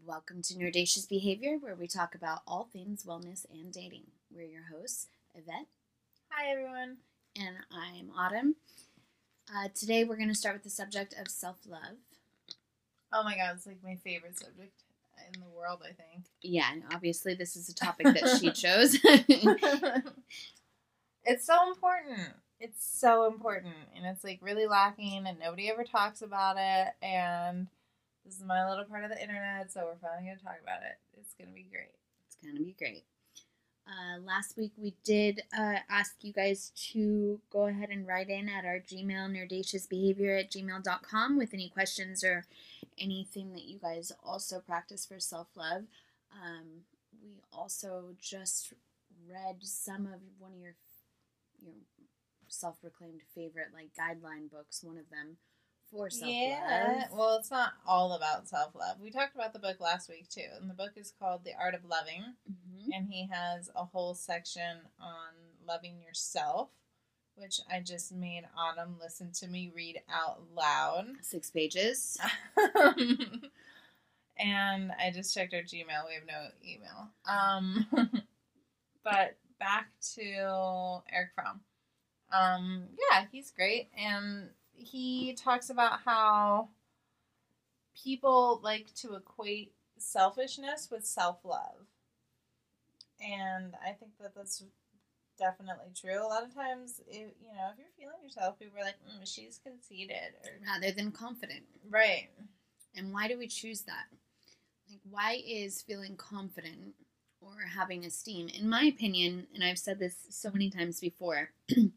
Welcome to Nerdacious Behavior, where we talk about all things wellness and dating. We're your hosts, Yvette. Hi, everyone. And I'm Autumn. Today we're going to start with the subject of self-love. Oh my god, it's like my favorite subject in the world, I think. Yeah, and obviously this is a topic that she chose. It's so important. It's so important. And it's like really lacking and nobody ever talks about it. And this is my little part of the internet, so we're finally going to talk about it. It's going to be great. It's going to be great. Last week we did ask you guys to go ahead and write in at our Gmail, nerdaciousbehavior@gmail.com, with any questions or anything that you guys also practice for self-love. We also just read some of one of your self-proclaimed favorite guideline books, one of them for self-love. Yeah, well, it's not all about self-love. We talked about the book last week too, and the book is called The Art of Loving, and he has a whole section on loving yourself, which I just made Autumn listen to me read out loud. 6 pages. And I just checked our Gmail. We have no email. But back to Eric Fromm. Yeah, he's great, and he talks about how people like to equate selfishness with self-love. And I think that that's definitely true. A lot of times, if you're feeling yourself, people are like, she's conceited. Rather than confident. Right. And why do we choose that? Why is feeling confident or having esteem, in my opinion, and I've said this so many times before,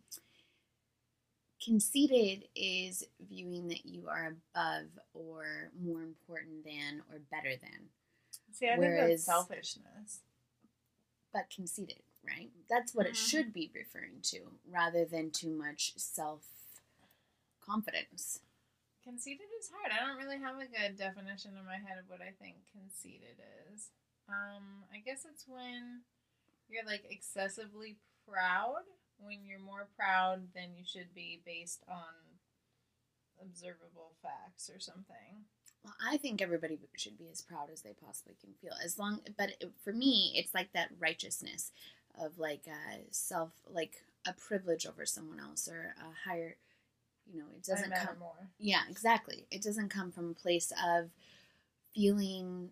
conceited is viewing that you are above or more important than or better than. See, I think that's selfishness. But conceited, right? That's what it should be referring to, rather than too much self-confidence. Conceited is hard. I don't really have a good definition in my head of what I think conceited is. I guess it's when you're excessively proud. When you're more proud than you should be based on observable facts or something. Well, I think everybody should be as proud as they possibly can feel. For me, it's like that righteousness of self, a privilege over someone else or a higher, it doesn't come more. Yeah, exactly. It doesn't come from a place of feeling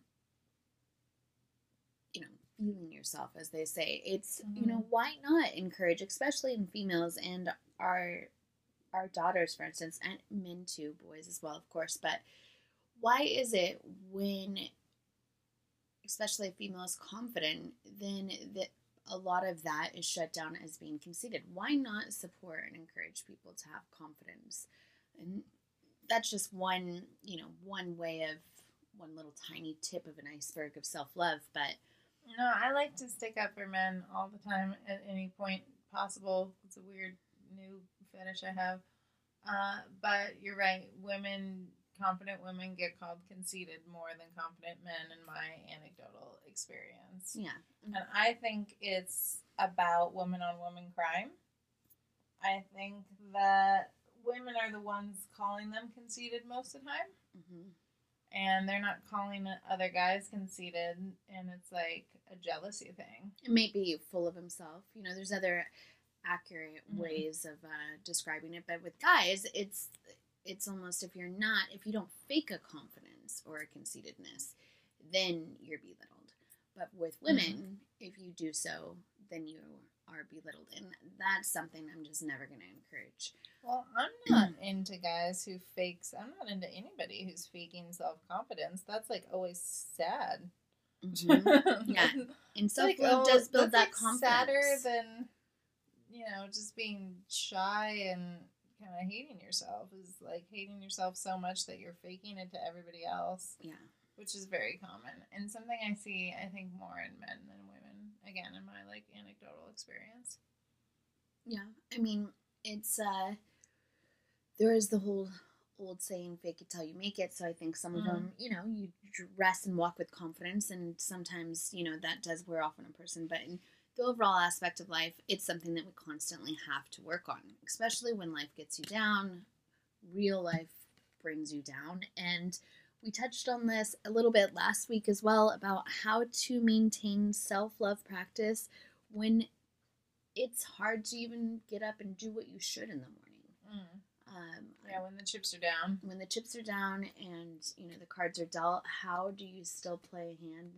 yourself, as they say. It's, why not encourage, especially in females and our daughters, for instance, and men too, boys as well, of course, but why is it when, especially a female is confident, then that a lot of that is shut down as being conceited? Why not support and encourage people to have confidence? And that's just one way of one little tiny tip of an iceberg of self-love, but no, I like to stick up for men all the time at any point possible. It's a weird new fetish I have. But you're right. Confident women get called conceited more than confident men in my anecdotal experience. Yeah. And I think it's about woman-on-woman crime. I think that women are the ones calling them conceited most of the time. Mm-hmm. And they're not calling other guys conceited, and it's like a jealousy thing. It may be full of himself. There's other accurate ways of describing it, but with guys, it's almost if you don't fake a confidence or a conceitedness, then you're belittled. But with women, if you do so, then you are belittled, and that's something I'm just never going to encourage. Well, I'm not into guys who fakes. I'm not into anybody who's faking self-confidence. That's always sad. Mm-hmm. Yeah, and self-love does build that confidence. Sadder than just being shy and kind of hating yourself is hating yourself so much that you're faking it to everybody else. Yeah, which is very common and something I see, I think, more in men than women. Again, in my anecdotal experience. Yeah, I mean, it's there is the whole old saying, fake it till you make it. So I think some of them, you dress and walk with confidence, and sometimes, that does wear off on a person. But in the overall aspect of life, it's something that we constantly have to work on, especially when life gets you down. Real life brings you down, and we touched on this a little bit last week as well about how to maintain self-love practice when it's hard to even get up and do what you should in the morning. Yeah, when the chips are down. When the chips are down and, you know, the cards are dealt, how do you still play a hand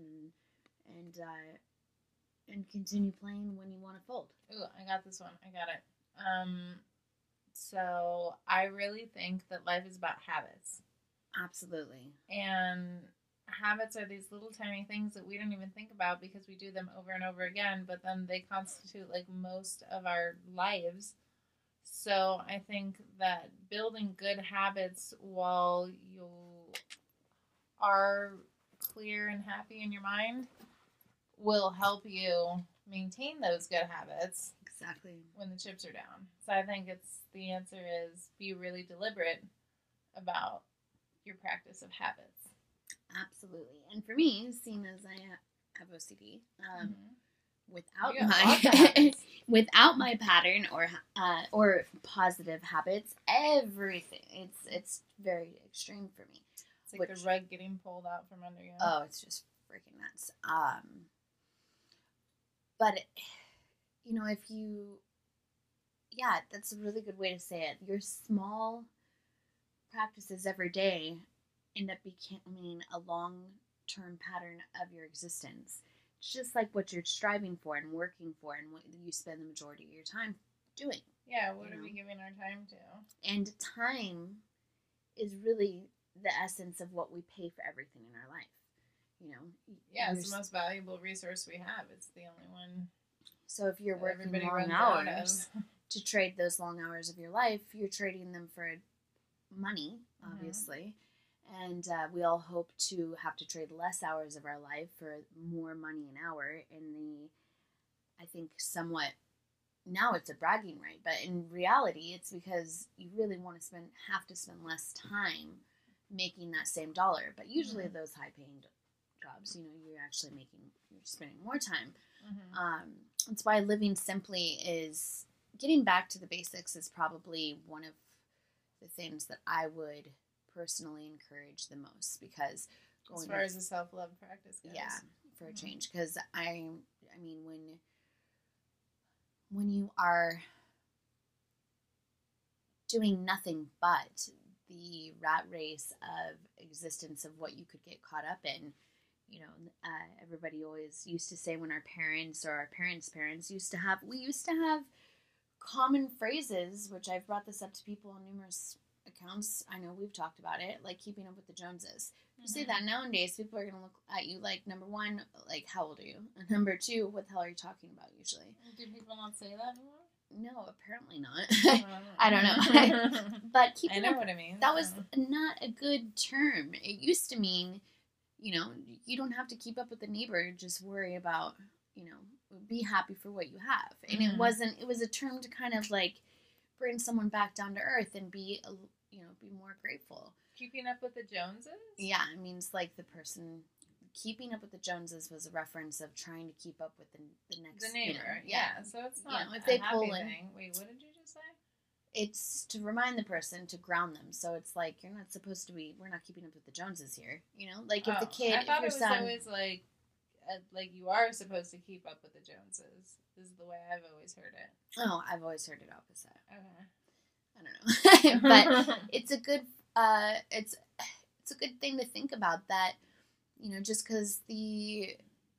and continue playing when you want to fold? Ooh, I got this one. I got it. So I really think that life is about habits. Absolutely. And habits are these little tiny things that we don't even think about because we do them over and over again, but then they constitute like most of our lives. So I think that building good habits while you are clear and happy in your mind will help you maintain those good habits. Exactly. When the chips are down. So I think the answer is be really deliberate about your practice of habits. Absolutely. And for me, seeing as I have OCD, without my pattern or positive habits, everything it's very extreme for me. It's like the rug getting pulled out from under you. Oh, it's just freaking nuts. But you know, that's a really good way to say it. Your small practices every day end up becoming a long-term pattern of your existence. It's just like what you're striving for and working for and what you spend the majority of your time doing. Yeah, what are we giving our time to? And time is really the essence of what we pay for everything in our life. You know? Yeah, it's the most valuable resource we have. It's the only one. So if you're working long hours to trade those long hours of your life, you're trading them for money, obviously. And we all hope to have to trade less hours of our life for more money an hour. I think somewhat, now it's a bragging right, but in reality, it's because you really want to have to spend less time making that same dollar. But usually those high-paying jobs, you know, you're spending more time. That's why living simply is getting back to the basics is probably one of the things that I would personally encourage the most, because as far as a self-love practice goes. Yeah, for a change, because I mean when you are doing nothing but the rat race of existence of what you could get caught up in, you know, everybody always used to say when our parents or our parents' parents used to have common phrases, which I've brought this up to people on numerous accounts. I know we've talked about it, like keeping up with the Joneses. If you say that nowadays, people are going to look at you like, number one, like, how old are you? And number two, what the hell are you talking about usually? Do people not say that anymore? No, apparently not. I don't know. But keeping I know up, what I mean. That was not a good term. It used to mean, you know, you don't have to keep up with the neighbor, just worry about, you know, be happy for what you have. And it was a term to kind of like bring someone back down to earth and be more grateful. Keeping up with the Joneses? Yeah, it means like the person keeping up with the Joneses was a reference of trying to keep up with the next neighbor. You know, yeah, so it's not if they pull in. Thing. Wait, what did you just say? It's to remind the person, to ground them. So it's like, you're not supposed to be, we're not keeping up with the Joneses here. You know, like if the kid, I thought if your it was son, always like you are supposed to keep up with the Joneses. This is the way I've always heard it. Oh, I've always heard it opposite. Okay. I don't know. But it's a good, it's a good thing to think about, that, you know, just because the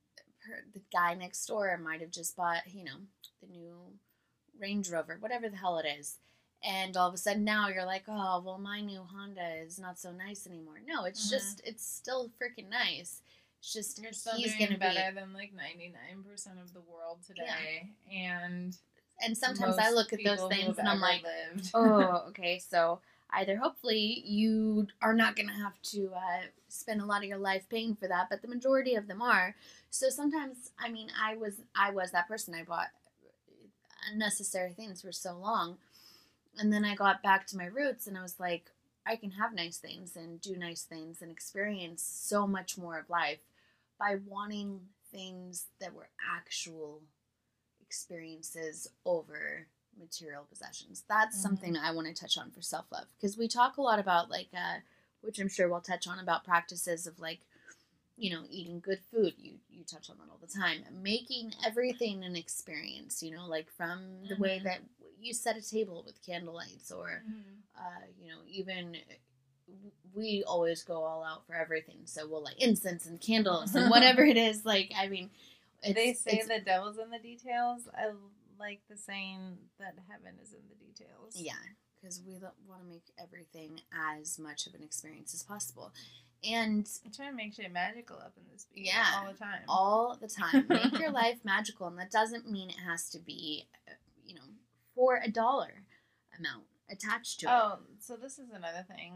guy next door might have just bought, you know, the new Range Rover, whatever the hell it is, and all of a sudden now you're like, oh, well, my new Honda is not so nice anymore. No, it's just, it's still freaking nice. It's just, you're still he's doing gonna better than like 99% of the world today. Yeah. And sometimes I look at those things and I'm like, oh, okay, so either hopefully you are not going to have to spend a lot of your life paying for that, but the majority of them are. So sometimes, I mean, I was that person. I bought unnecessary things for so long, and then I got back to my roots, and I was like, I can have nice things and do nice things and experience so much more of life by wanting things that were actual experiences over material possessions. That's something I want to touch on for self-love, because we talk a lot about like which I'm sure we'll touch on, about practices of like, you know, eating good food. You touch on that all the time. Making everything an experience, you know, like from the way that you set a table with candlelights, or, you know, even we always go all out for everything. So we'll like incense and candles and whatever it is. Like, I mean, they say the devil's in the details. I like the saying that heaven is in the details. Yeah, because we want to make everything as much of an experience as possible. And I'm trying to make shit magical up in this video all the time. All the time. Make your life magical. And that doesn't mean it has to be, you know, for a dollar amount attached to it. Oh, so this is another thing.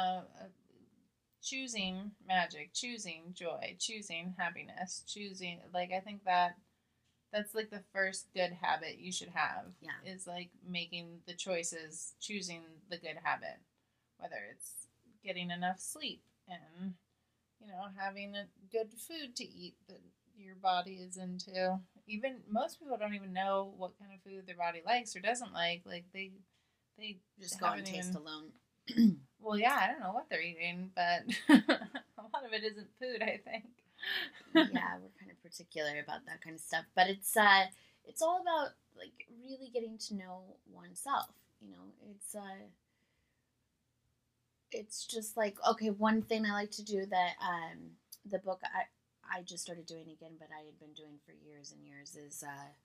Choosing magic, choosing joy, choosing happiness, choosing, like, I think that's like the first good habit you should have. Yeah. Is like making the choices, choosing the good habit, whether it's getting enough sleep and, you know, having a good food to eat that your body is into. Even most people don't even know what kind of food their body likes or doesn't like. Like they just go on taste alone. Well, yeah, I don't know what they're eating, but a lot of it isn't food, I think. Yeah, we're kind of particular about that kind of stuff, but it's all about like really getting to know oneself. You know, it's just like, okay, one thing I like to do that the book I just started doing again, but I had been doing for years and years, is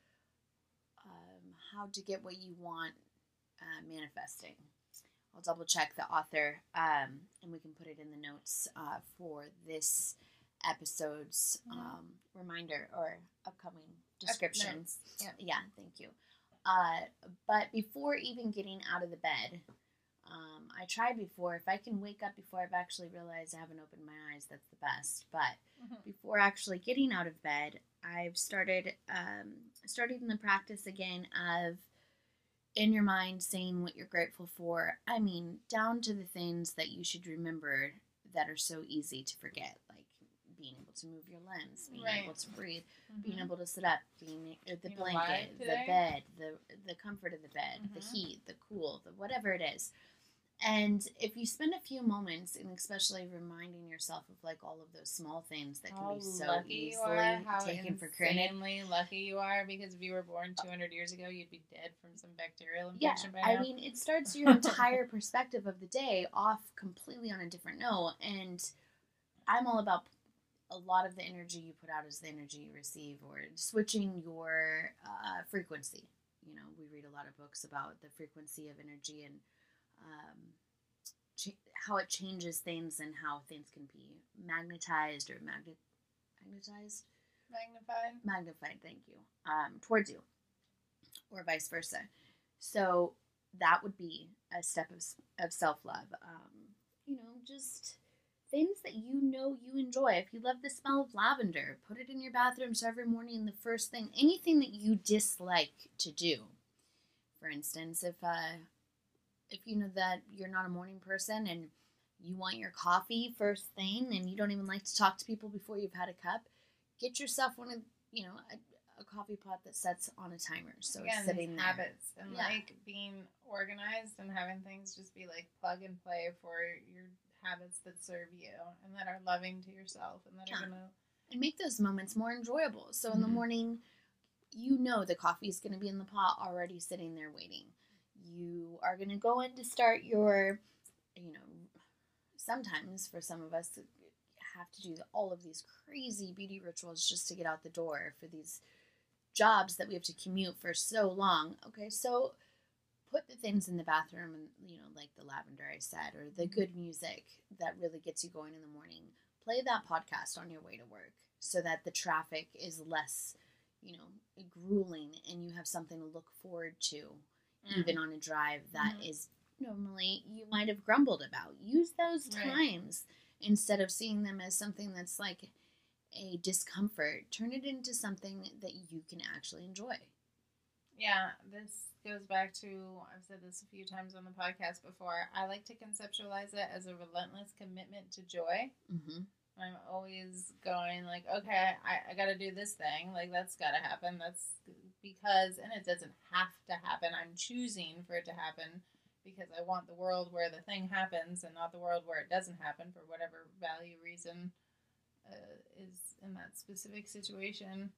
how to get what you want, manifesting. I'll double check the author, and we can put it in the notes for this episode's reminder or upcoming descriptions. Yeah, thank you. But before even getting out of the bed, I tried before. If I can wake up before I've actually realized I haven't opened my eyes, that's the best. But before actually getting out of bed, I've started in the practice again of, in your mind, saying what you're grateful for. I mean, down to the things that you should remember that are so easy to forget, like being able to move your limbs, being able to breathe, being able to sit up, being the blanket, the bed, the comfort of the bed, the heat, the cool, the whatever it is. And if you spend a few moments, and especially reminding yourself of like all of those small things that can be so easily taken for granted. How lucky you are, because if you were born 200 years ago, you'd be dead from some bacterial infection by now. I mean, it starts your entire perspective of the day off completely on a different note. And I'm all about a lot of the energy you put out is the energy you receive, or switching your frequency. You know, we read a lot of books about the frequency of energy and how it changes things, and how things can be magnetized or magnified, thank you, towards you, or vice versa. So that would be a step of self-love. You know, just things that you know you enjoy. If you love the smell of lavender, put it in your bathroom so every morning the first thing, anything that you dislike to do. For instance, if you know that you're not a morning person and you want your coffee first thing and you don't even like to talk to people before you've had a cup, get yourself one of, you know, a coffee pot that sets on a timer. So again, it's sitting there. Habits and like being organized and having things just be like plug and play for your habits that serve you and that are loving to yourself and that are going to... And make those moments more enjoyable. So in the morning, you know the coffee is going to be in the pot already sitting there waiting. You are going to go in to start your, you know, sometimes for some of us have to do all of these crazy beauty rituals just to get out the door for these jobs that we have to commute for so long. Okay, so put the things in the bathroom, and, you know, like the lavender I said, or the good music that really gets you going in the morning. Play that podcast on your way to work so that the traffic is less, you know, grueling, and you have something to look forward to. Even on a drive that is normally you might have grumbled about. Use those times instead of seeing them as something that's like a discomfort. Turn it into something that you can actually enjoy. Yeah, this goes back to, I've said this a few times on the podcast before, I like to conceptualize it as a relentless commitment to joy. I'm always going like, okay, I got to do this thing. Like, that's got to happen. That's because, and it doesn't have to happen. I'm choosing for it to happen because I want the world where the thing happens and not the world where it doesn't happen for whatever value reason is in that specific situation.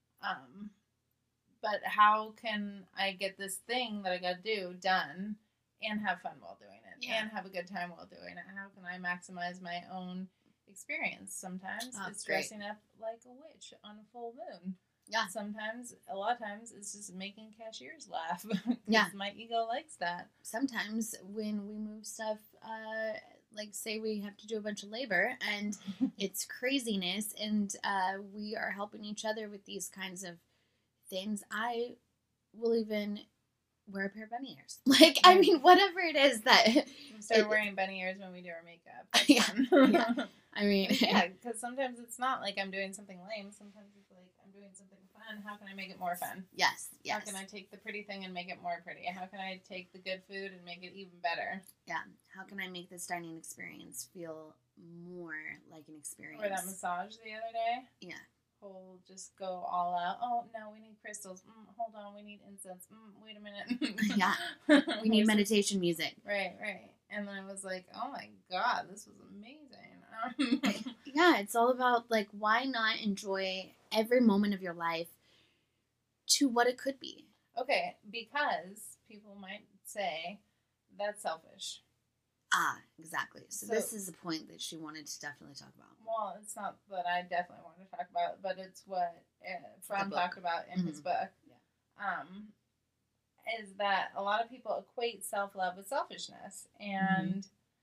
But how can I get this thing that I got to do done and have fun while doing it and have a good time while doing it? How can I maximize my own experience? Sometimes it's dressing up like a witch on a full moon. Yeah. Sometimes, a lot of times, it's just making cashiers laugh. Yeah. My ego likes that. Sometimes when we move stuff, like say we have to do a bunch of labor and it's craziness and we are helping each other with these kinds of things, I will even wear a pair of bunny ears. Like, I mean, whatever it is that... We start wearing bunny ears when we do our makeup. Yeah. I mean... Yeah, because sometimes it's not like I'm doing something lame. Sometimes it's like I'm doing something fun. How can I make it more fun? Yes. How can I take the pretty thing and make it more pretty? How can I take the good food and make it even better? Yeah. How can I make this dining experience feel more like an experience? Or that massage the other day. Yeah. Whole just go all out. Oh, no, we need crystals. Hold on, we need incense. Wait a minute. Yeah. We need meditation music. Right. And then I was like, oh my God, this was amazing. Yeah, it's all about, like, why not enjoy every moment of your life to what it could be? Okay, because people might say that's selfish. Ah, exactly. So this is a point that she wanted to definitely talk about. Well, it's not that I definitely want to talk about, but it's what Fromm talked about in his book. Yeah. Is that a lot of people equate self-love with selfishness. And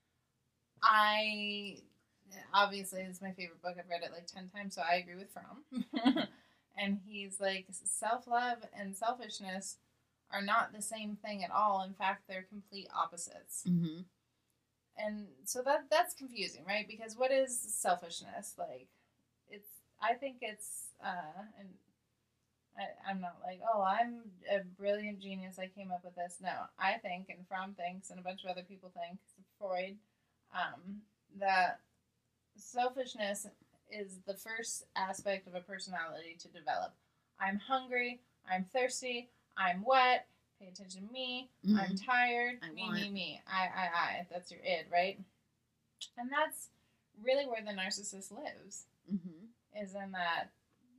obviously, it's my favorite book. I've read it like 10 times, so I agree with Fromm. And he's like, self-love and selfishness are not the same thing at all. In fact, they're complete opposites. Mm-hmm. And so that's confusing, right? Because what is selfishness? Like, I think it's, and I'm not like, oh, I'm a brilliant genius, I came up with this. No, I think, and Fromm thinks, and a bunch of other people think, Freud, that selfishness is the first aspect of a personality to develop. I'm hungry, I'm thirsty, I'm wet, pay attention to me, I'm tired, me, I. That's your id, right? And that's really where the narcissist lives, is in that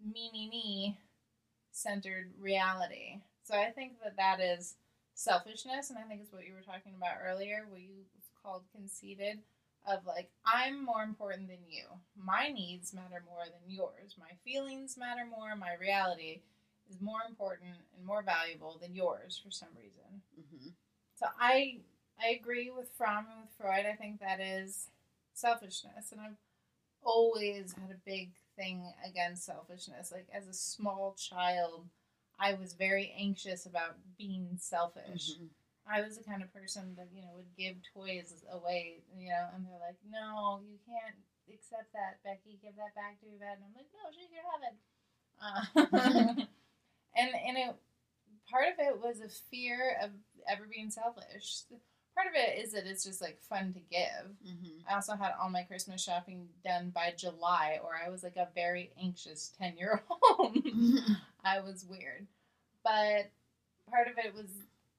me centered reality. So I think that is selfishness, and I think it's what you were talking about earlier, what you called conceited, of like, I'm more important than you. My needs matter more than yours. My feelings matter more. My reality is more important and more valuable than yours for some reason. So I agree with Fromm and with Freud. I think that is selfishness, and I've always had a big thing against selfishness. Like, as a small child, I was very anxious about being selfish. I was the kind of person that, would give toys away, and they're like, no, you can't accept that, Becky. Give that back to Yvette. And I'm like, no, she can have it. And it, part of it was a fear of ever being selfish. Part of it is that it's just, like, fun to give. I also had all my Christmas shopping done by July, or I was, like, a very anxious 10-year-old. I was weird. But part of it was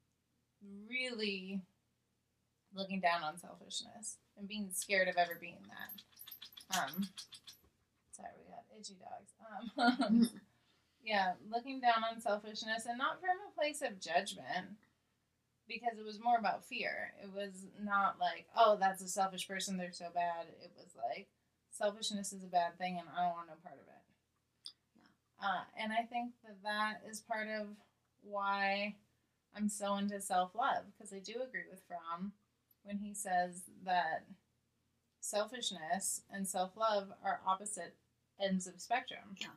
really looking down on selfishness and being scared of ever being that. Sorry, we got itchy dogs. Yeah, looking down on selfishness, and not from a place of judgment, because it was more about fear. It was not like, oh, that's a selfish person, they're so bad. It was like, selfishness is a bad thing, and I don't want no part of it. Yeah. And I think that is part of why I'm so into self-love, because I do agree with Fromm when he says that selfishness and self-love are opposite ends of spectrum. Yeah.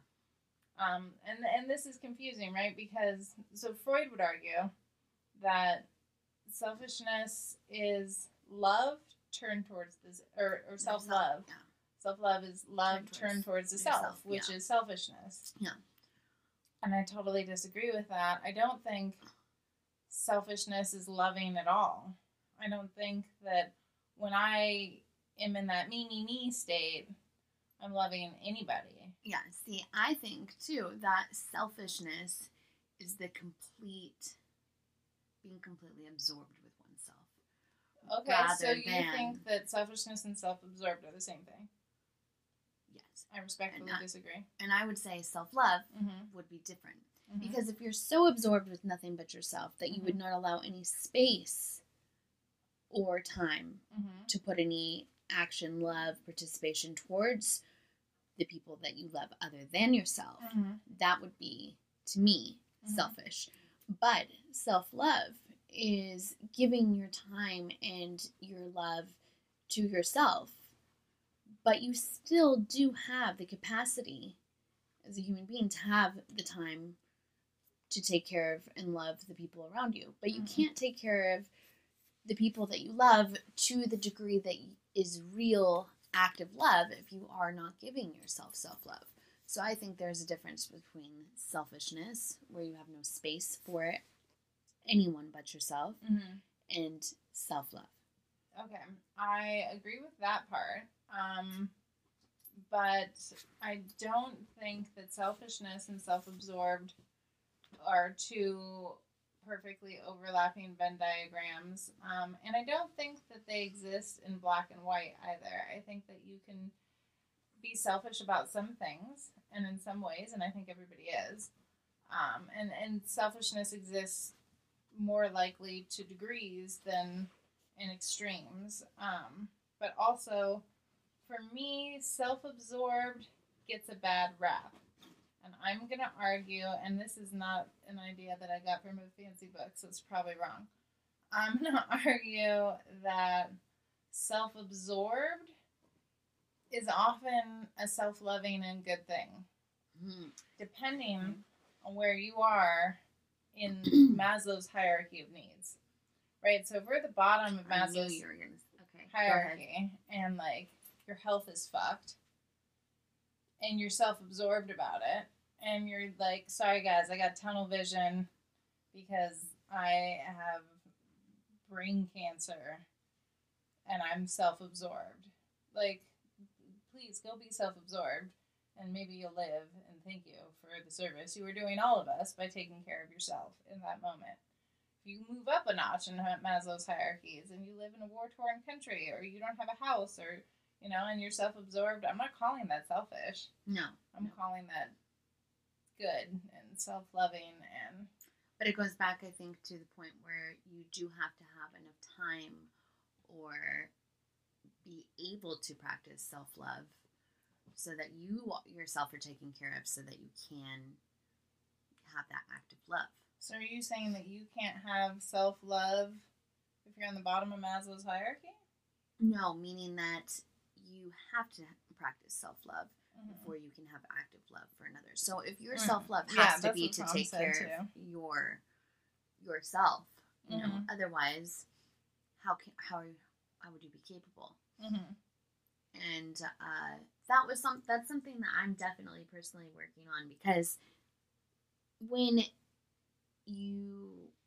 And this is confusing, right? Because, so Freud would argue that selfishness is love turned towards this, or self-love. Yeah. Self-love is love turned towards the self, which is selfishness. Yeah. And I totally disagree with that. I don't think selfishness is loving at all. I don't think that when I am in that me state, I'm loving anybody. Yeah, see, I think, too, that selfishness is being completely absorbed with oneself. Okay, so you think that selfishness and self-absorbed are the same thing? Yes. I respectfully disagree. And I would say self-love would be different. Because if you're so absorbed with nothing but yourself that you would not allow any space or time to put any action, love, participation towards the people that you love other than yourself, that would be, to me, selfish. But self-love is giving your time and your love to yourself, but you still do have the capacity as a human being to have the time to take care of and love the people around you. But you can't take care of the people that you love to the degree that is real active love if you are not giving yourself self-love. So I think there's a difference between selfishness, where you have no space for anyone but yourself, and self-love. Okay, I agree with that part. But I don't think that selfishness and self-absorbed are two perfectly overlapping Venn diagrams. And I don't think that they exist in black and white either. I think that you can be selfish about some things and in some ways, and I think everybody is. And selfishness exists more likely to degrees than in extremes. But also, for me, self-absorbed gets a bad rap. And I'm going to argue, and this is not an idea that I got from a fancy book, so it's probably wrong. I'm going to argue that self-absorbed is often a self-loving and good thing, depending on where you are in Maslow's hierarchy of needs. Right? So if we're at the bottom of Maslow's hierarchy, and, like, your health is fucked, and you're self-absorbed about it, and you're like, sorry guys, I got tunnel vision because I have brain cancer, and I'm self-absorbed. Like, please go be self-absorbed, and maybe you'll live, and thank you for the service you were doing all of us by taking care of yourself in that moment. If you move up a notch in Maslow's hierarchies, and you live in a war-torn country, or you don't have a house, or and you're self-absorbed, I'm not calling that selfish. No. I'm calling that good and self-loving. But it goes back, I think, to the point where you do have to have enough time or be able to practice self-love so that you yourself are taken care of, so that you can have that active love. So are you saying that you can't have self-love if you're on the bottom of Maslow's hierarchy? No, meaning that you have to practice self-love before you can have active love for another. So if your self-love has to be to take care of yourself, otherwise, how would you be capable? And that's something that I'm definitely personally working on, because when you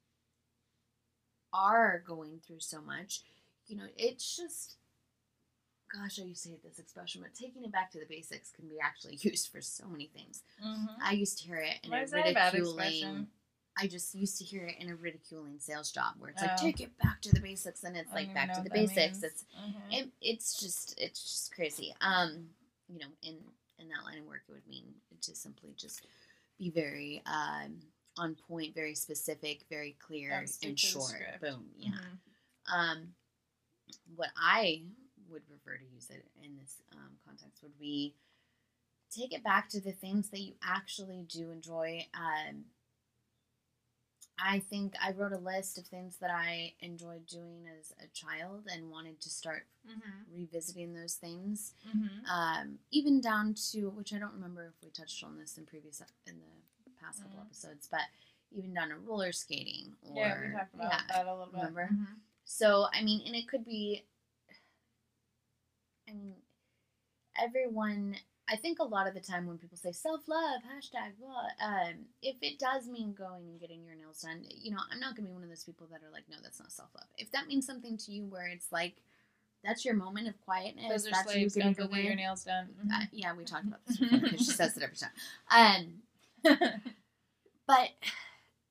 are going through so much, it's just, gosh, I used to hate this expression, but taking it back to the basics can be actually used for so many things. I used to hear it in a ridiculing. I just used to hear it in a ridiculing sales job where it's like, take it back to the basics, and it's like back to the basics. It's just crazy. In that line of work, it would mean to simply just be very on point, very specific, very clear, and short. Boom. Yeah. What I would prefer to use it in this context would be take it back to the things that you actually do enjoy. I think I wrote a list of things that I enjoyed doing as a child and wanted to start revisiting those things. Even down to, which I don't remember if we touched on this in the past couple episodes, but even down to roller skating. We talked about that a little bit. Remember? So, and it could be, everyone, I think a lot of the time when people say self-love, hashtag, blah, if it does mean going and getting your nails done, I'm not going to be one of those people that are like, no, that's not self-love. If that means something to you where it's like, that's your moment of quietness. Those are slaves, don't go get your nails done. Yeah, we talked about this before, because she says it every time. But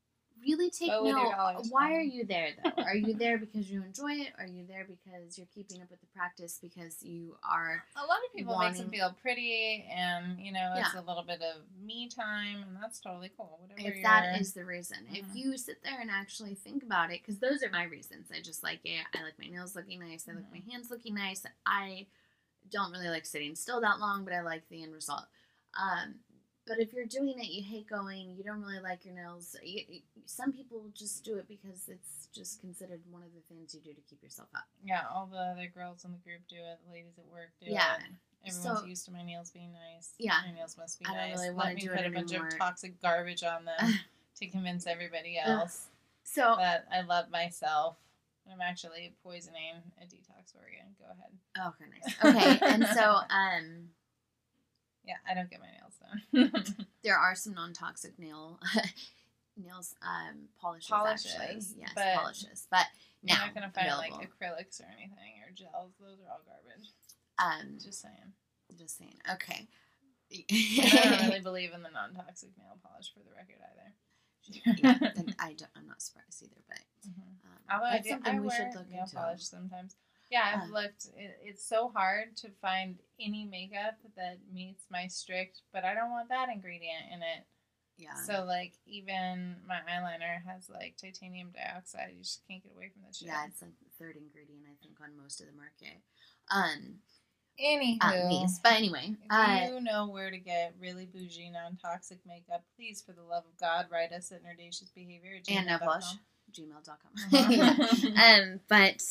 really take Vote with your note. dollars, Why man. are you there, though? Are you there because you enjoy it? Are you there because you're keeping up with the practice because you are A lot of people makes them wanting- feel pretty, and it's Yeah. a little bit of me time, and that's totally cool. Whatever. if that is the reason. If Mhm. you sit there and actually think about it, because those are my reasons. I just like it. I like my nails looking nice. I like my hands looking nice. I don't really like sitting still that long, but I like the end result. But if you're doing it, you hate going, you don't really like your nails. Some people just do it because it's just considered one of the things you do to keep yourself up. Yeah, all the other girls in the group do it. The ladies at work do Yeah. it. Everyone's So- used to my nails being nice. Yeah. My nails must be I don't nice. really Let wanna me do put it a bunch anymore. of toxic garbage on them to convince everybody else So, that I love myself. I'm actually poisoning a detox organ. Go ahead. okay, nice. Okay, and so, Yeah, I don't get my nails done. there are some non-toxic nails polishes, actually. Polishes, Yes, but polishes. But You're now not gonna find available. like acrylics or anything or gels. Those are all garbage. Just saying. Okay. I don't really believe in the non-toxic nail polish, for the record, either. Yeah, then I'm not surprised either, but Although that's I something we wear should look nail into. polish sometimes. Yeah, I've looked. It's so hard to find any makeup that meets my strict, but I don't want that ingredient in it. Yeah. So like even my eyeliner has like titanium dioxide. You just can't get away from that shit. Yeah, it's like the third ingredient, I think, on most of the market. Anywho, At least. But anyway. if you know where to get really bougie, non-toxic makeup, please, for the love of God, write us at nerdaciousbehavior@gmail.com. And nail polish. Gmail.com. Uh-huh. But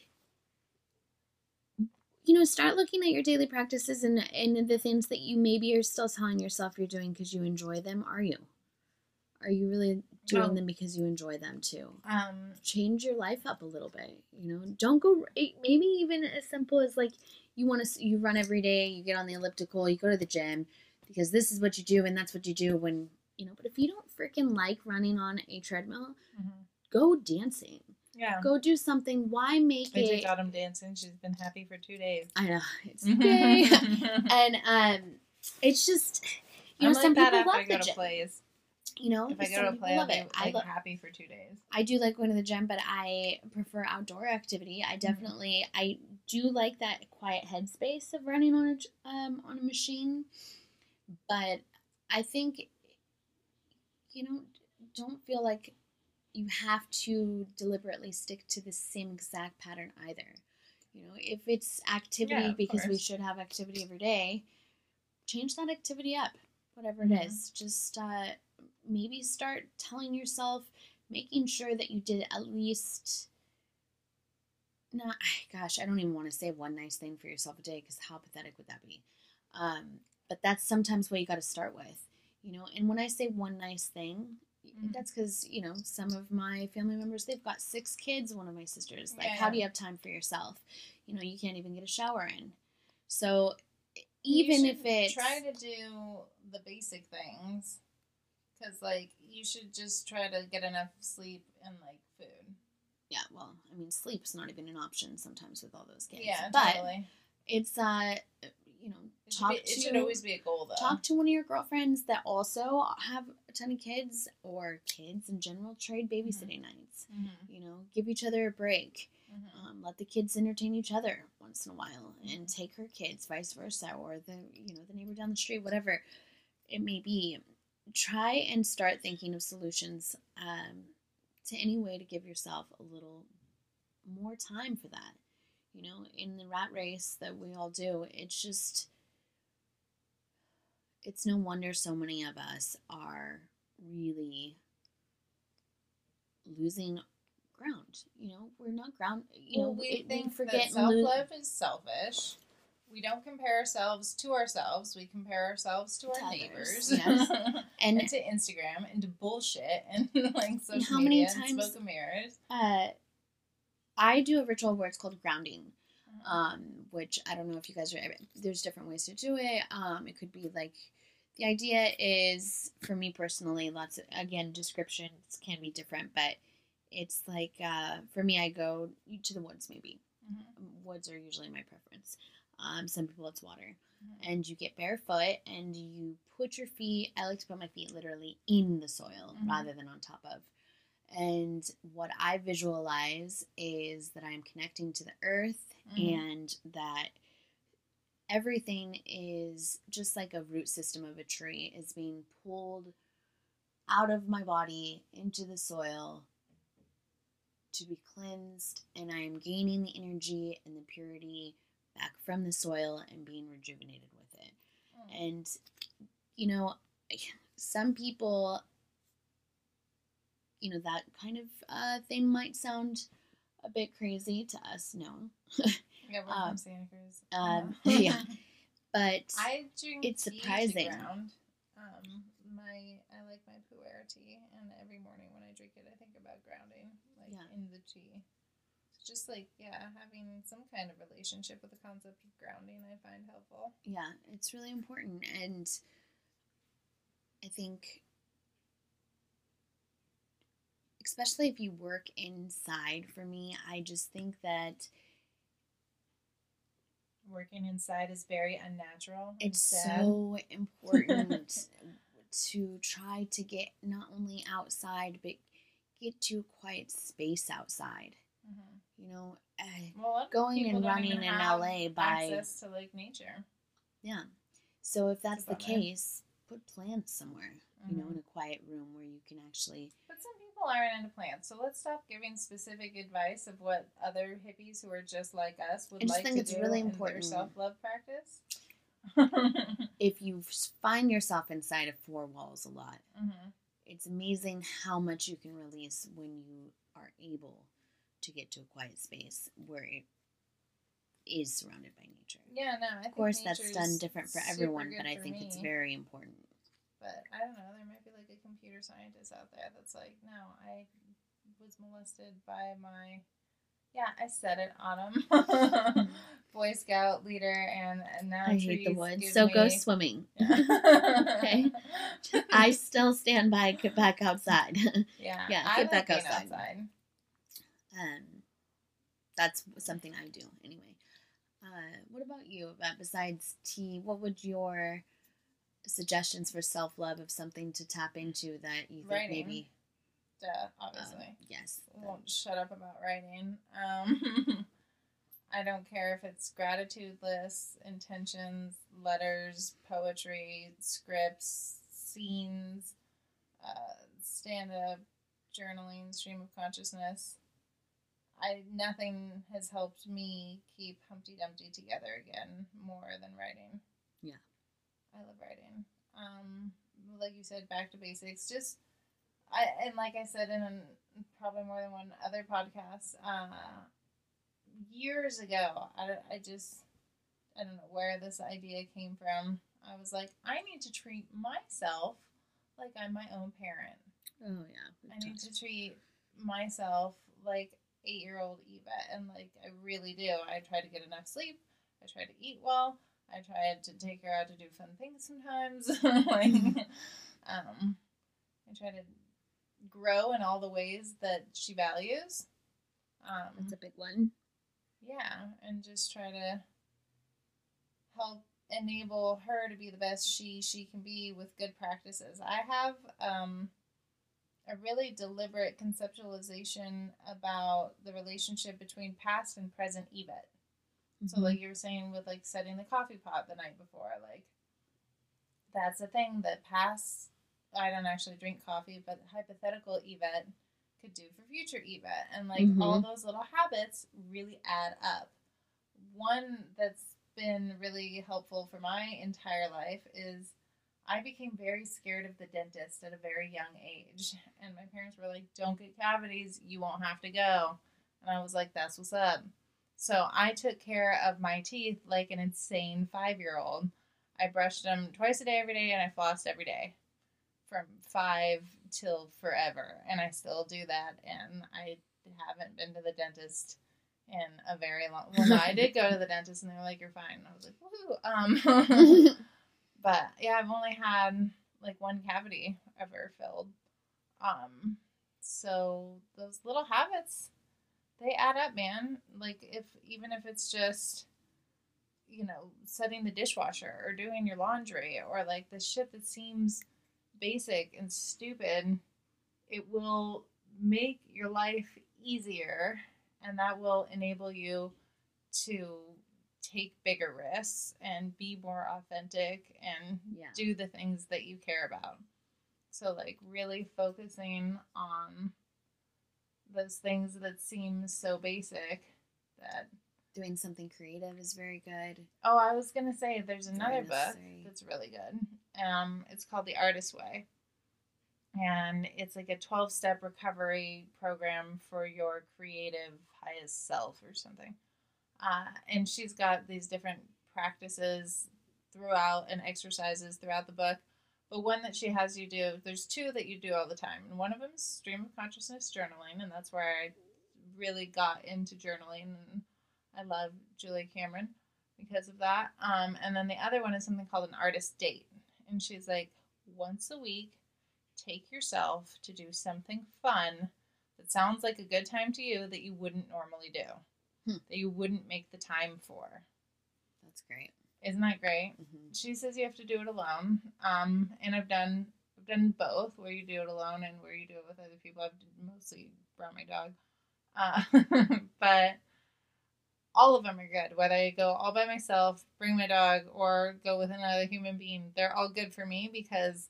start looking at your daily practices and the things that you maybe are still telling yourself you're doing because you enjoy them. Are you really doing them because you enjoy them too? Change your life up a little bit. Don't go, maybe even as simple as like you run every day, you get on the elliptical, you go to the gym because this is what you do and that's what you do when, but if you don't freaking like running on a treadmill, go dancing. Yeah. Go do something. Why make I it? just got him dancing. She's been happy for 2 days. I know. It's yay. And it's just, some people love I go the to gym. plays. If I go to a play, I'll be happy for 2 days. I do like going to the gym, but I prefer outdoor activity. I do like that quiet headspace of running on a machine. But I think, don't feel like you have to deliberately stick to the same exact pattern either. If it's activity because we should have activity every day, change that activity up, whatever it is. Just maybe start telling yourself, making sure that you did at least, I don't even want to say one nice thing for yourself a day because how pathetic would that be? But that's sometimes what you got to start with, and when I say one nice thing, that's because, some of my family members, they've got 6 kids, one of my sisters. Like, how do you have time for yourself? You can't even get a shower in. So, even if it's... try to do the basic things. Because, you should just try to get enough sleep and, food. Yeah, well, sleep's not even an option sometimes with all those kids. Yeah, but totally. It's, it should always be a goal, though. Talk to one of your girlfriends that also have a ton of kids, or kids in general. Trade babysitting nights. Give each other a break. Let the kids entertain each other once in a while, and take her kids, vice versa, or the neighbor down the street, whatever it may be. Try and start thinking of solutions to any way to give yourself a little more time for that. In the rat race that we all do, it's no wonder so many of us are really losing ground. We're not ground. We think forget that and self-love is selfish. We don't compare ourselves to ourselves. We compare ourselves to our neighbors. Yes. and to Instagram and to bullshit and social how many media times, and smoke and mirrors. I do a ritual where it's called grounding. Which I don't know if you guys are. There's different ways to do it. It could be the idea is, for me personally, descriptions can be different, but it's for me, I go to the woods. Maybe woods are usually my preference. Some people it's water, and you get barefoot and you put your feet. I like to put my feet literally in the soil rather than on top of. And what I visualize is that I'm connecting to the earth and that everything is just like a root system of a tree is being pulled out of my body into the soil to be cleansed, and I am gaining the energy and the purity back from the soil and being rejuvenated with it. And, you know, some people, you know, that kind of thing might sound a bit crazy to us. No. Yeah, we're from Santa Cruz. Yeah. But it's surprising. I like my pu'er tea, and every morning when I drink it, I think about grounding, in the tea. It's just having some kind of relationship with the concept of grounding, I find helpful. Yeah, it's really important, and I think, especially if you work inside, for me, I just think that working inside is very unnatural. It's so important to try to get not only outside, but get to a quiet space outside. You know, going and running in LA by access to nature. Yeah. So if that's the case, put plants somewhere, you know, in a quiet room where you can actually. But some people aren't into plants, so let's stop giving specific advice of what other hippies who are just like us would like to do really in important. their self-love practice. If you find yourself inside of four walls a lot, it's amazing how much you can release when you are able to get to a quiet space where it is surrounded by nature. Yeah, no, I think of course that's done different for everyone, but I think it's very important. But I don't know, there might be a computer scientist out there that's like, no, I was molested by my, I said it, Autumn, Boy Scout leader, and now I hate the woods, so go swimming. Yeah. Okay. I still stand by, get back outside. Yeah, get back outside. That's something I do anyway. What about you? Besides tea, what would your suggestions for self-love of something to tap into that you think maybe? Duh, obviously. Yes. I won't shut up about writing. I don't care if it's gratitude lists, intentions, letters, poetry, scripts, scenes, stand-up, journaling, stream of consciousness. Nothing has helped me keep Humpty Dumpty together again more than writing. Yeah. I love writing. Like you said, back to basics. And like I said in probably more than one other podcast, years ago, I don't know where this idea came from. I was like, I need to treat myself like I'm my own parent. Oh, yeah. I need to treat myself like 8-year-old Eva, and I really do. I try to get enough sleep. I try to eat well. I try to take her out to do fun things sometimes. I try to grow in all the ways that she values. That's a big one. Yeah, and just try to help enable her to be the best she can be with good practices. I have a really deliberate conceptualization about the relationship between past and present Yvette. So, you were saying with, setting the coffee pot the night before, that's a thing that past, I don't actually drink coffee, but hypothetical Yvette could do for future Yvette. And, all those little habits really add up. One that's been really helpful for my entire life is I became very scared of the dentist at a very young age. And my parents were like, don't get cavities, you won't have to go. And I was like, that's what's up. So I took care of my teeth like an insane 5-year-old. I brushed them twice a day every day, and I flossed every day from 5 till forever. And I still do that, and I haven't been to the dentist in a very long... Well, no, I did go to the dentist, and they were like, you're fine. And I was like, woohoo. But, yeah, I've only had, one cavity ever filled. So those little habits... they add up, man. Even if it's just, setting the dishwasher or doing your laundry or the shit that seems basic and stupid, it will make your life easier, and that will enable you to take bigger risks and be more authentic and do the things that you care about. So, like, really focusing on those things that seem so basic that... Doing something creative is very good. Oh, I was going to say, there's another book that's really good. It's called The Artist Way. And it's like a 12-step recovery program for your creative highest self or something. And she's got these different practices throughout and exercises throughout the book. But one that she has you do, there's two that you do all the time. And one of them is stream of consciousness journaling. And that's where I really got into journaling. And I love Julia Cameron because of that. And then the other one is something called an artist date. And she's like, once a week, take yourself to do something fun that sounds like a good time to you that you wouldn't normally do, that you wouldn't make the time for. That's great. Isn't that great? Mm-hmm. She says you have to do it alone. And I've done both, where you do it alone and where you do it with other people. I've mostly brought my dog. But all of them are good. Whether I go all by myself, bring my dog, or go with another human being, they're all good for me because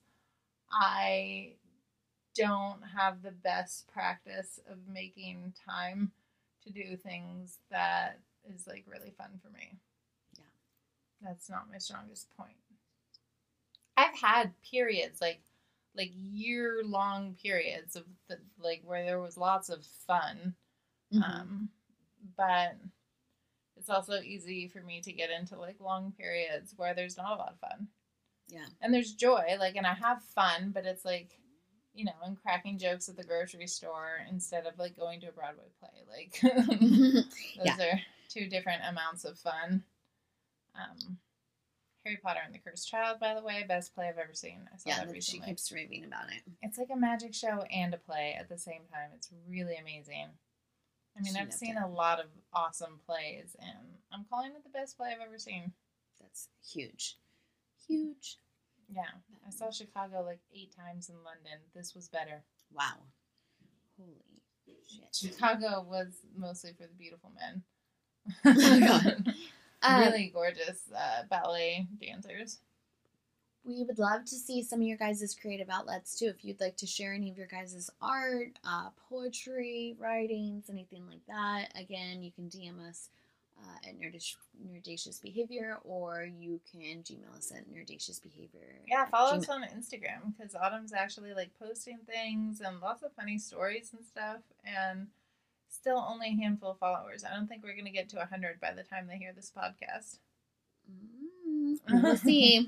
I don't have the best practice of making time to do things that is like really fun for me. Yeah. That's not my strongest point. I've had periods, like year-long periods of where there was lots of fun. Mm-hmm. But it's also easy for me to get into like long periods where there's not a lot of fun. Yeah. And there's joy, and I have fun, but it's like, I'm cracking jokes at the grocery store instead of like going to a Broadway play. Those are two different amounts of fun. Harry Potter and the Cursed Child, by the way, best play I've ever seen. I saw that recently. She keeps raving about it. It's like a magic show and a play at the same time. It's really amazing. I mean, I've seen a lot of awesome plays, and I'm calling it the best play I've ever seen. That's huge. Huge. Yeah. I saw Chicago 8 times in London. This was better. Wow. Holy shit. Chicago was mostly for the beautiful men. Oh, God. Really gorgeous ballet dancers. We would love to see some of your guys' creative outlets, too. If you'd like to share any of your guys' art, poetry, writings, anything like that. Again, you can DM us at Nerdacious Behavior, or you can Gmail us at Nerdacious Behavior. Yeah, follow us on Instagram, because Autumn's actually posting things and lots of funny stories and stuff, and still only a handful of followers. I don't think we're going to get to 100 by the time they hear this podcast. We'll see.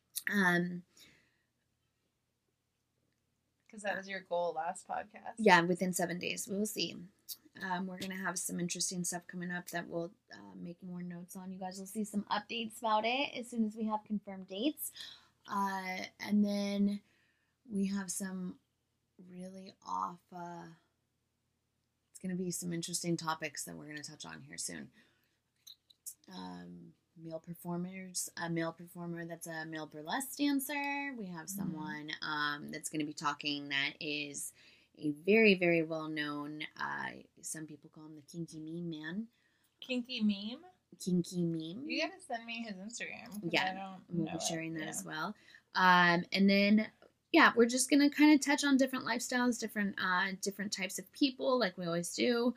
Because that was your goal last podcast. Yeah, within 7 days. We will see. We're going to have some interesting stuff coming up that we'll make more notes on. You guys will see some updates about it as soon as we have confirmed dates. And then we have some really it's going to be some interesting topics that we're going to touch on here soon. Male performers, a male performer that's a male burlesque dancer. We have someone that's going to be talking that is a very, very well-known, some people call him the Kinky Meme Man. Kinky Meme? Kinky Meme. You gotta send me his Instagram. Yeah, we'll be sharing that as well. And then, we're just going to kind of touch on different lifestyles, different types of people, like we always do.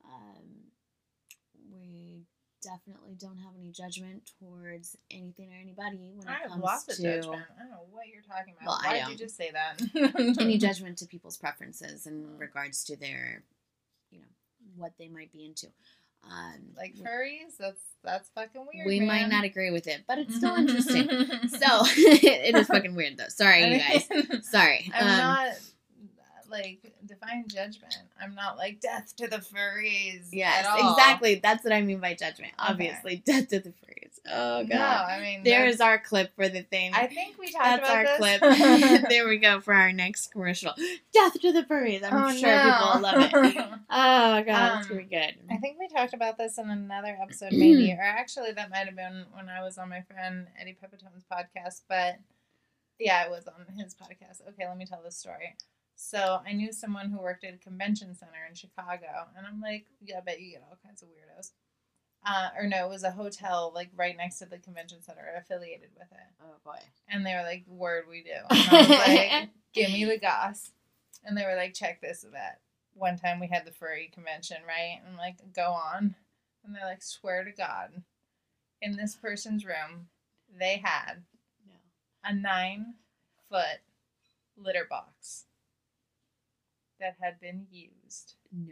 We definitely don't have any judgment towards anything or anybody when it comes to... I have lots of judgment. I don't know what you're talking about. Well, why did you just say that? Any judgment to people's preferences in regards to their, what they might be into. Furries? That's fucking weird, We might not agree with it, but it's still interesting. So, it is fucking weird, though. Sorry, you guys. Sorry. I'm not... define judgment. I'm not death to the furries. Yes, exactly. That's what I mean by judgment. Obviously, death to the furries. Oh, God. No, I mean... There's our clip for the thing. I think we talked about this. That's our clip. There we go for our next commercial. Death to the furries. I'm sure people will love it. Oh, God, it's pretty good. I think we talked about this in another episode, maybe. Or actually, that might have been when I was on my friend Eddie Pepitone's podcast. But, yeah, I was on his podcast. Okay, let me tell this story. So I knew someone who worked at a convention center in Chicago, and I'm like, yeah, I bet you get all kinds of weirdos. Or no, it was a hotel like right next to the convention center, affiliated with it. Oh boy. And they were like, "Word, we do." And I was like, "Give me the goss." And they were like, "Check this or that." One time we had the furry convention, right? And like, go on. And they're like, "Swear to God, in this person's room, they had a 9-foot litter box that had been used." No.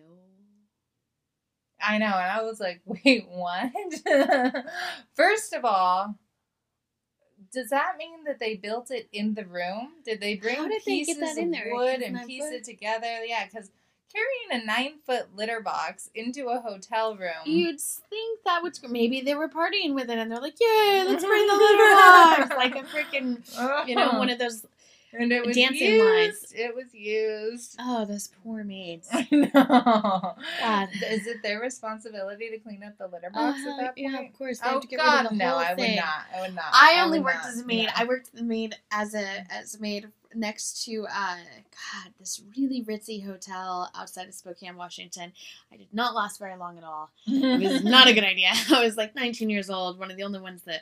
I know, and I was like, "Wait, what?" First of all, does that mean that they built it in the room? Did they bring How did they get pieces that in of there? wood It's and 9 piece foot? it together? Yeah, because carrying a 9-foot litter box into a hotel room. You'd think that would maybe they were partying with it and they're like, "Yeah, let's bring the litter box," like a freaking, one of those and it was dancing used. lines. It was used. Oh, those poor maids. I know. God. Is it their responsibility to clean up the litter box at that point? Yeah, of course. They Oh have to get God, rid of the no! whole I thing. would not. I would not. I only would worked not. as a maid. Yeah. I worked as a maid as a maid next to this really ritzy hotel outside of Spokane, Washington. I did not last very long at all. It was not a good idea. I was like 19 years old, one of the only ones that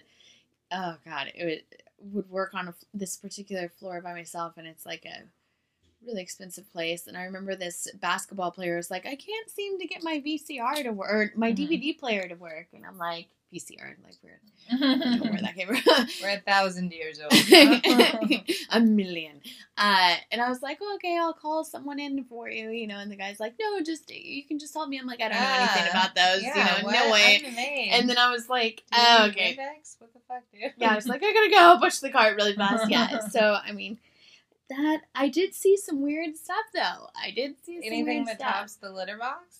would work on this particular floor by myself, and it's like a really expensive place. And I remember this basketball player was like, "I can't seem to get my VCR to work, or my DVD player to work," and I'm like, VCR, like weird. I don't know where that came from. We're 1,000 years old. A million. And I was like, "Oh, okay, I'll call someone in for you, and the guy's like, "No, you can just help me." I'm like, "I don't know anything about those, no way." And then I was like, "Oh, okay." Index? What the fuck, dude? Yeah, I was like, "I gotta go," push the cart really fast. Yeah. So, I mean, that I did see some weird stuff though. I did see some Anything weird that stuff. tops the litter box?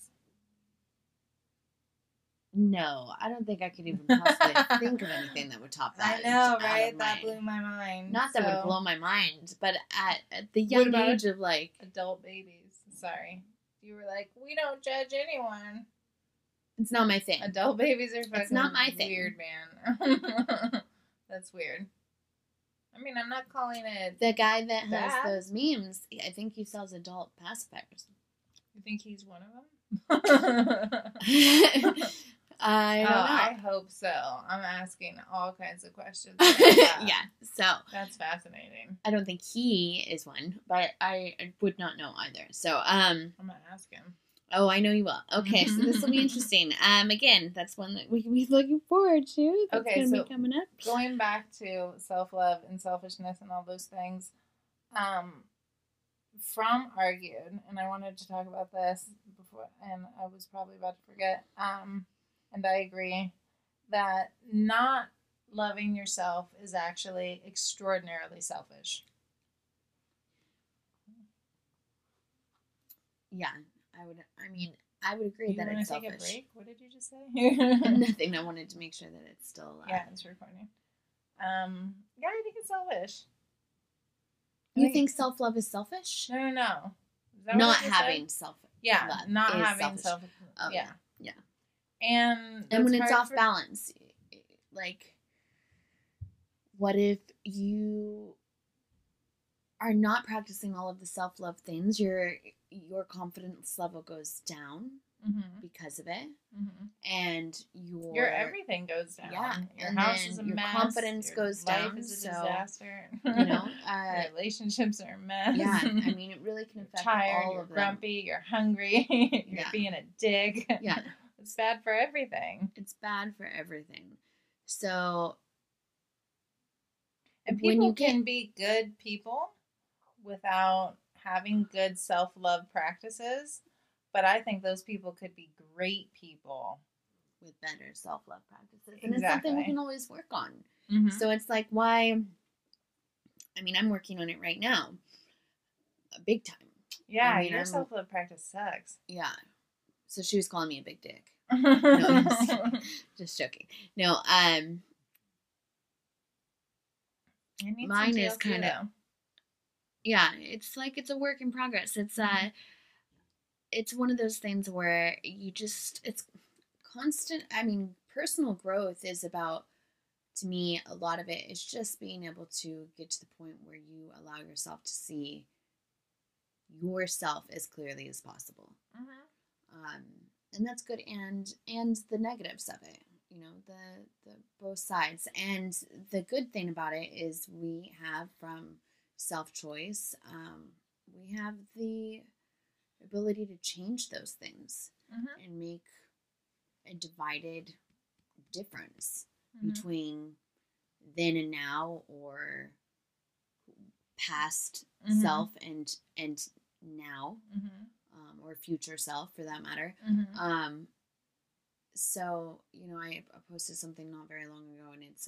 No, I don't think I could even possibly think of anything that would top that. I know, right? That blew my mind. Not that would blow my mind, but at the young What about age of like adult babies. Sorry. You were like, we don't judge anyone. it's not my thing. Adult babies are fucking It's not my thing. weird, man. That's weird. I mean, I'm not calling it. The guy that has bad. those memes, I think he sells adult pacifiers. You think he's one of them? I don't know. I hope so. I'm asking all kinds of questions about that. Yeah, so That's fascinating. I don't think he is one, but I would not know either. So I'm gonna ask him. Oh, I know you will. Okay, so this will be interesting. Again, that's one that we can be looking forward to. That's Okay, gonna so be coming up. Going back to self-love and selfishness and all those things, from Argued, and I wanted to talk about this before, and I was probably about to forget, and I agree that not loving yourself is actually extraordinarily selfish. Yeah, I would agree that it's selfish. Take a break? What did you just say? Nothing. I wanted to make sure that it's still alive. Yeah, it's recording. Yeah, I think it's selfish. You think self-love is selfish? No. Is that Not what you having said? self. Yeah, love not is having selfish. self. Oh, Yeah. And And when that's it's hard off for- balance, like, what if you are not practicing all of the self-love things? Your confidence level goes down Mhm. because of it, Mhm. and Your everything goes down. Yeah, Your and house then is a your mess. confidence Your goes life down, is a so, disaster. Your relationships are a mess. yeah, I mean, it really can You're affect tired. all You're of them. grumpy. You're hungry. You're Yeah. being a dick. Yeah. It's bad for everything. It's bad for everything. So, And when people you get- can be good people without having good self-love practices, but I think those people could be great people. with better self-love practices, and it's something we can always work on. Mm-hmm. So it's like, why? I mean, I'm working on it right now, big time. Yeah, I mean, your I'm- self-love practice sucks. Yeah. So she was calling me a big dick. No, Just joking. No. Mine is kinda- Yeah, it's like it's a work in progress. It's one of those things where it's constant. I mean, personal growth is about, to me, a lot of it is just being able to get to the point where you allow yourself to see yourself as clearly as possible. Mm-hmm. And that's good, and the negatives of it, you know, the both sides. And the good thing about it is we have, from self-choice, we have the ability to change those things Mm-hmm. and make a divided difference Mm-hmm. between then and now, or past Mm-hmm. self and now, Mm-hmm. or future self for that matter. Mm-hmm. So, you know, I posted something not very long ago, and it's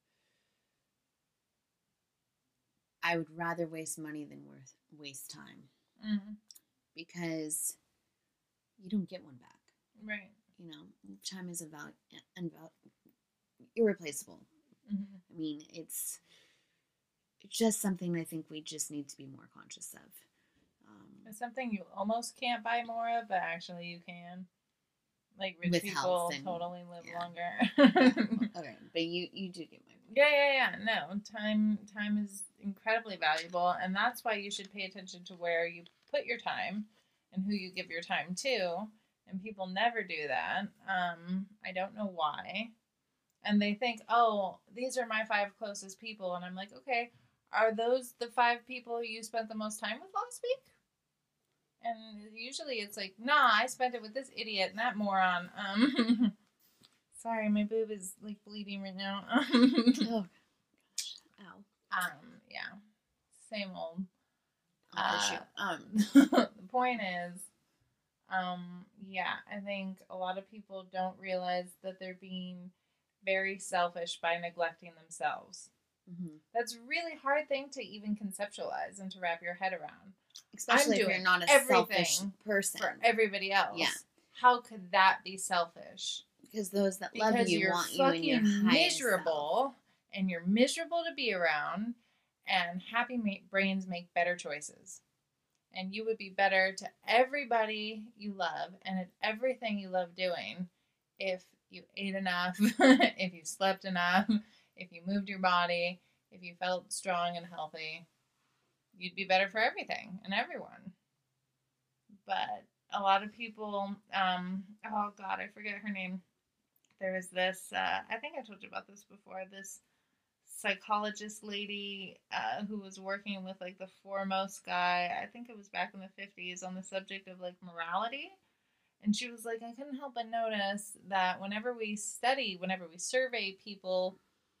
I would rather waste money than waste time, Mm-hmm. because you don't get one back. Right. You know, time is irreplaceable. Mm-hmm. I mean, it's just something I think we just need to be more conscious of. It's something you almost can't buy more of, but actually you can. Like, rich With people health and, totally live yeah. longer. Okay, but you do get my point. Yeah. No, time is incredibly valuable, and that's why you should pay attention to where you put your time and who you give your time to. And people never do that. I don't know why. And they think, oh, these are my 5 closest people, and I'm like, okay, are those the 5 people you spent the most time with last week? And usually it's like, nah, I spent it with this idiot and that moron. Sorry, my boob is like bleeding right now. Oh, ow. Yeah, same old. Issue. The point is, yeah, I think a lot of people don't realize that they're being very selfish by neglecting themselves. Mm-hmm. That's a really hard thing to even conceptualize and to wrap your head around. Especially if you're not a selfish person. For everybody else. Yeah. How could that be selfish? Because those that love you want you in your highest miserable, and you're miserable to be around, and happy brains make better choices. And you would be better to everybody you love and at everything you love doing if you ate enough, if you slept enough, if you moved your body, if you felt strong and healthy. You'd be better for everything and everyone. But a lot of people, oh God, I forget her name. There was this, I think I told you about this before, this psychologist lady who was working with like the foremost guy, I think it was back in the 50s, on the subject of like morality. And she was like, I couldn't help but notice that whenever we survey people,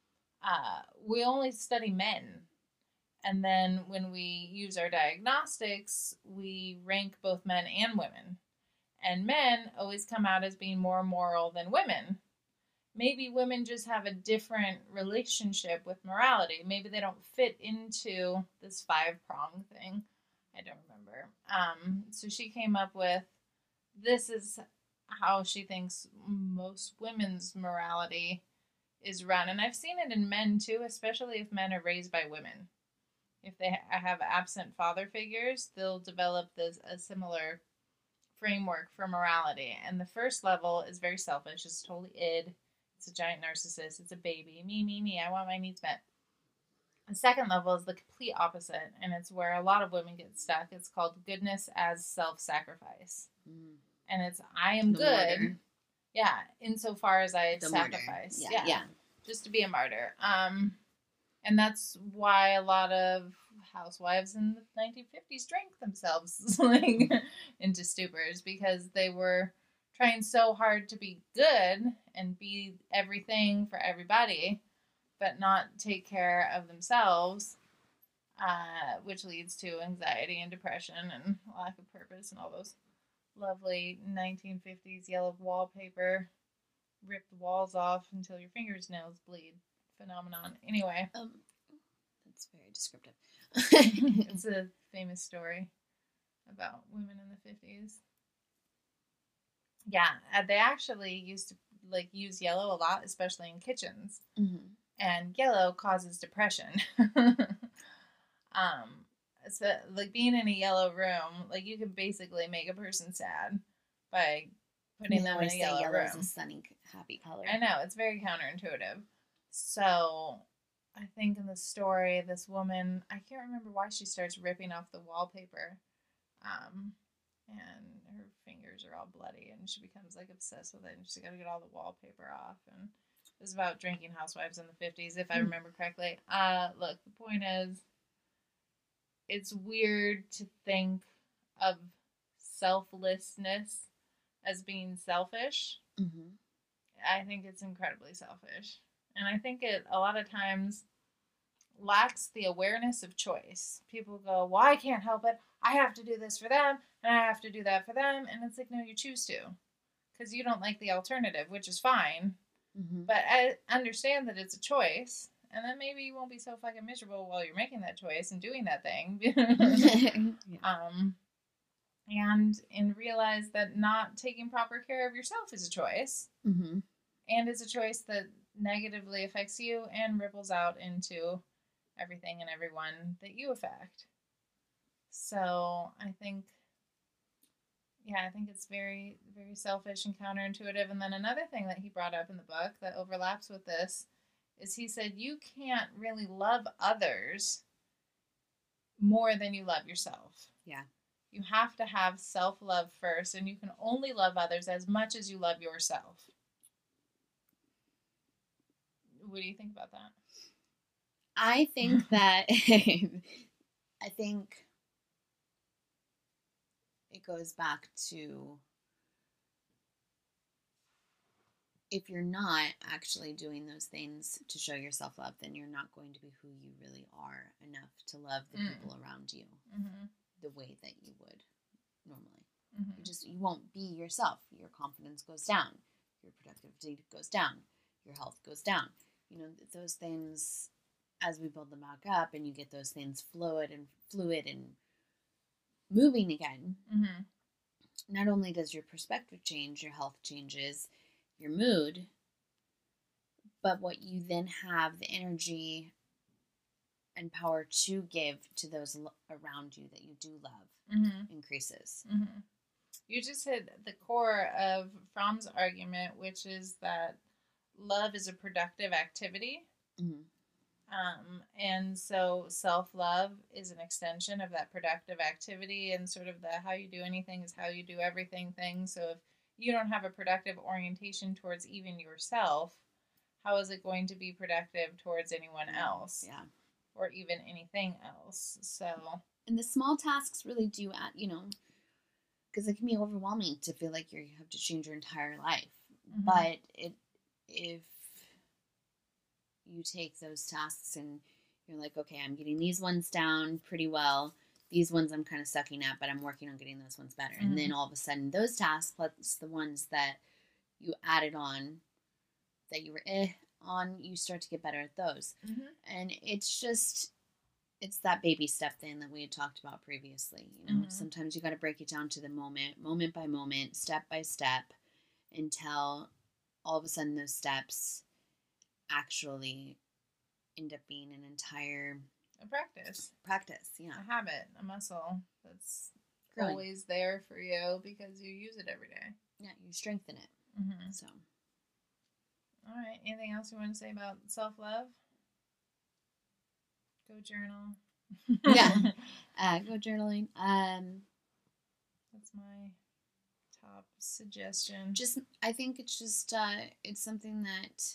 we only study men. And then when we use our diagnostics, we rank both men and women. And men always come out as being more moral than women. Maybe women just have a different relationship with morality. Maybe they don't fit into this 5-prong thing. I don't remember. So she came up with, this is how she thinks most women's morality is run. And I've seen it in men too, especially if men are raised by women. If they have absent father figures, they'll develop a similar framework for morality. And the first level is very selfish. It's totally id. It's a giant narcissist. It's a baby. Me. I want my needs met. The second level is the complete opposite, and it's where a lot of women get stuck. It's called goodness as self-sacrifice. And it's, I am good. Martyr. Yeah, insofar as I sacrifice. Yeah. Just to be a martyr. And that's why a lot of housewives in the 1950s drank themselves like into stupors, because they were trying so hard to be good and be everything for everybody, but not take care of themselves, which leads to anxiety and depression and lack of purpose and all those lovely 1950s yellow wallpaper, rip the walls off until your fingernails bleed phenomenon. Anyway, that's very descriptive. It's a famous story about women in the 50s. Yeah, they actually used to like use yellow a lot, especially in kitchens. Mm-hmm. And yellow causes depression. So like being in a yellow room, like you can basically make a person sad by putting them in a yellow room. Is a sunny, happy color. I know, it's very counterintuitive. So I think in the story, this woman, I can't remember why she starts ripping off the wallpaper, And her fingers are all bloody, and she becomes like obsessed with it, and she's got to get all the wallpaper off. And it was about drinking housewives in the 50s, if I remember correctly. Look, the point is, it's weird to think of selflessness as being selfish. Mm-hmm. I think it's incredibly selfish. And I think it a lot of times lacks the awareness of choice. People go, well, I can't help it. I have to do this for them, and I have to do that for them. And it's like, no, you choose to. Because you don't like the alternative, which is fine. Mm-hmm. But I understand that it's a choice. And then maybe you won't be so fucking miserable while you're making that choice and doing that thing. Yeah. And realize that not taking proper care of yourself is a choice. Mm-hmm. And it's a choice that negatively affects you and ripples out into everything and everyone that you affect. So I think it's very, very selfish and counterintuitive. And then another thing that he brought up in the book that overlaps with this is he said you can't really love others more than you love yourself. Yeah. You have to have self-love first, and you can only love others as much as you love yourself. What do you think about that? I think that I think it goes back to if you're not actually doing those things to show yourself love, then you're not going to be who you really are enough to love the people around you the way that you would normally. You won't be yourself. Your confidence goes down. Your productivity goes down. Your health goes down. You know, those things, as we build them back up and you get those things fluid and moving again, not only does your perspective change, your health changes, your mood, but what you then have the energy and power to give to those around you that you do love increases. You just hit the core of Fromm's argument, which is that love is a productive activity. And so self-love is an extension of that productive activity, and sort of the how you do anything is how you do everything thing. So if you don't have a productive orientation towards even yourself, how is it going to be productive towards anyone else? Yeah. Or even anything else. So, and the small tasks really do add, because it can be overwhelming to feel like you have to change your entire life. But if you take those tasks and you're like, okay, I'm getting these ones down pretty well. These ones I'm kind of sucking at, but I'm working on getting those ones better. And then all of a sudden, those tasks plus the ones that you added on that you were on, you start to get better at those. And it's that baby step thing that we had talked about previously. Sometimes you got to break it down to the moment by moment, step by step, until all of a sudden those steps actually end up being an entire practice, yeah, a habit, a muscle that's growing. Always there for you because you use it every day. Yeah, you strengthen it. So, all right, anything else you want to say about self-love? Go journal. Yeah, go journaling. That's my top suggestion. I think it's just it's something that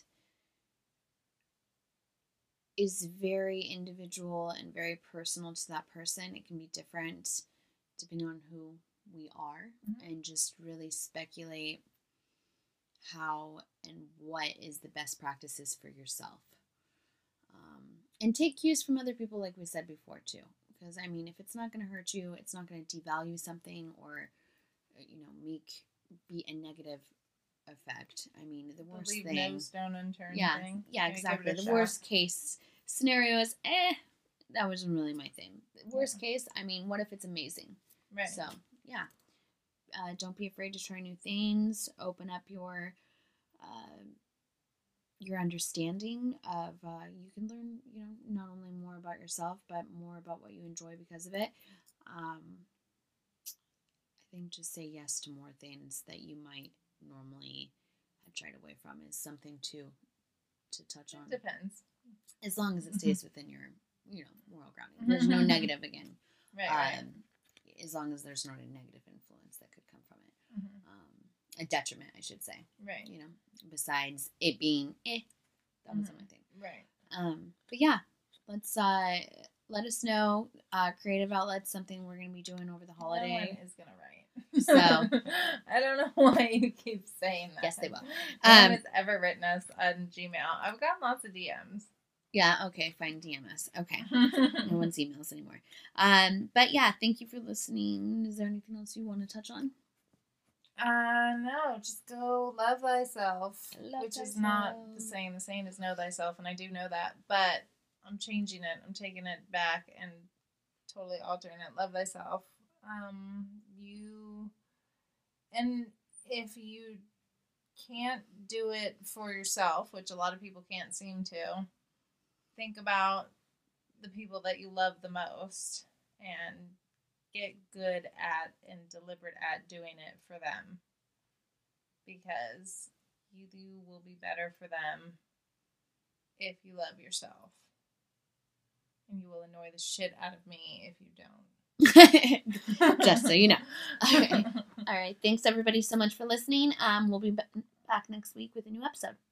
is very individual and very personal to that person. It can be different depending on who we are, and just really speculate how and what is the best practices for yourself. And take cues from other people, like we said before, too. Because, I mean, if it's not going to hurt you, it's not going to devalue something or, be a negative effect. I mean, the worst leave thing... no stone unturned thing. Yeah, exactly. The worst case scenario is, that wasn't really my thing. The worst case, I mean, what if it's amazing? Right. So, yeah. Don't be afraid to try new things. Open up your understanding of, you can learn, not only more about yourself, but more about what you enjoy because of it. I think just say yes to more things that you might normally have tried away from is something to touch on. It depends. As long as it stays within your, moral grounding. There's no negative again. Right. as long as there's not a negative influence that could come from it. Mm-hmm. A detriment, I should say. Right. You know, besides it being that wasn't my thing. Right. But yeah, let's let us know. Creative outlets, something we're gonna be doing over the holiday. No one is gonna write. So I don't know why you keep saying that. Yes, they will. No one has ever written us on Gmail. I've gotten lots of DMs. Yeah, okay, fine, DM us. Okay. No one's emails anymore. But yeah, thank you for listening. Is there anything else you want to touch on? No, just go love thyself, which thyself. is not the same. The saying is know thyself, and I do know that, but I'm changing it. I'm taking it back and totally altering it. Love thyself. And if you can't do it for yourself, which a lot of people can't seem to, think about the people that you love the most and get good at and deliberate at doing it for them, because you will be better for them if you love yourself, and you will annoy the shit out of me if you don't. Just so you know. All right. Thanks everybody so much for listening. We'll be back next week with a new episode.